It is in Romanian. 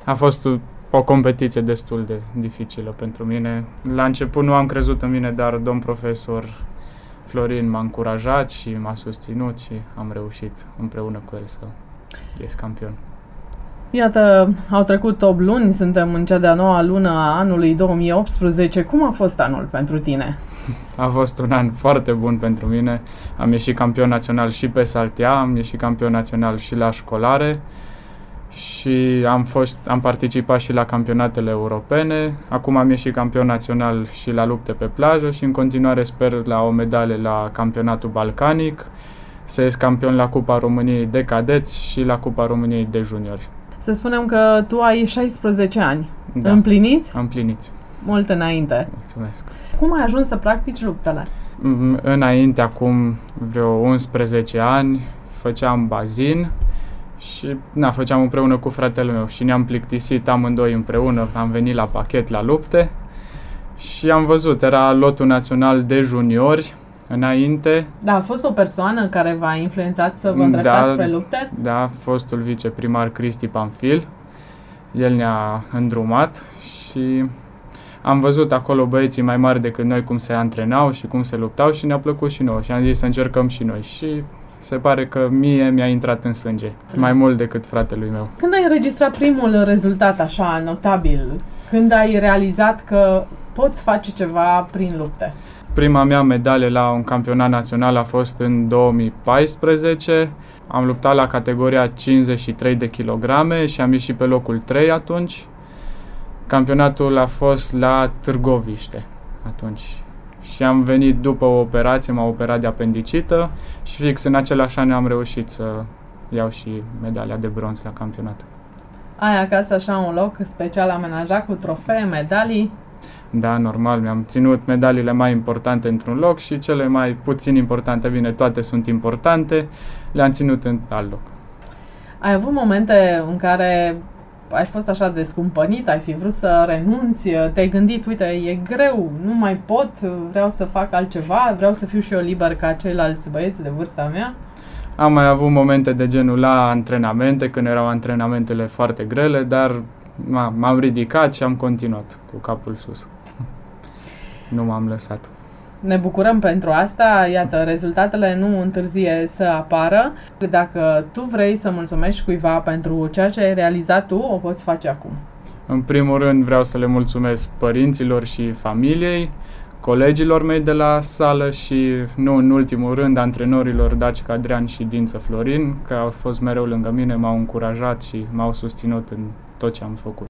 A fost o competiție destul de dificilă pentru mine. La început nu am crezut în mine, dar domn profesor Florin m-a încurajat și m-a susținut și am reușit împreună cu el să ies campion. Iată, au trecut 8 luni, suntem în cea de-a 9-a lună a anului 2018. Cum a fost anul pentru tine? A fost un an foarte bun pentru mine. Am ieșit campion național și pe saltea, am ieșit campion național și la școlare și am participat și la campionatele europene. Acum am ieșit campion național și la lupte pe plajă și în continuare sper la o medalie la campionatul balcanic, să ies campion la Cupa României de cadeți și la Cupa României de juniori. Să spunem că tu ai 16 ani. Da. Împliniți? Împliniți. Mult înainte. Mulțumesc. Cum ai ajuns să practici luptele? Înainte, acum vreo 11 ani, făceam bazin și făceam împreună cu fratele meu și ne-am plictisit amândoi împreună, am venit la pachet la lupte și am văzut, era lotul național de juniori înainte. Da, a fost o persoană care v-a influențat să vă îndreptați spre lupte? Da, fostul viceprimar Cristi Pamfil, el ne-a îndrumat și am văzut acolo băieții mai mari decât noi cum se antrenau și cum se luptau și ne-a plăcut și nouă și am zis să încercăm și noi și se pare că mie mi-a intrat în sânge, mai mult decât fratelui meu. Când ai înregistrat primul rezultat așa notabil? Când ai realizat că poți face ceva prin lupte? Prima mea medalie la un campionat național a fost în 2014. Am luptat la categoria 53 de kilograme și am ieșit pe locul 3 atunci. Campionatul a fost la Târgoviște atunci și am venit după o operație, m-am operat de apendicită și fix în același an am reușit să iau și medalia de bronz la campionat. Ai acasă așa un loc special amenajat cu trofee, medalii? Da, normal, mi-am ținut medaliile mai importante într-un loc și cele mai puțin importante, bine, toate sunt importante, le-am ținut în alt loc. Ai avut momente în care ai fost așa descumpănit, ai fi vrut să renunți, te-ai gândit, uite, e greu, nu mai pot, vreau să fac altceva, vreau să fiu și eu liber ca ceilalți băieți de vârsta mea? Am mai avut momente de genul la antrenamente, când erau antrenamentele foarte grele, dar m-am ridicat și am continuat cu capul sus. Nu m-am lăsat. Ne bucurăm pentru asta, iată, rezultatele nu întârzie să apară. Dacă tu vrei să mulțumești cuiva pentru ceea ce ai realizat tu, o poți face acum. În primul rând vreau să le mulțumesc părinților și familiei, colegilor mei de la sală și, nu în ultimul rând, antrenorilor Dacica Adrian și Dință Florin, că au fost mereu lângă mine, m-au încurajat și m-au susținut în tot ce am făcut.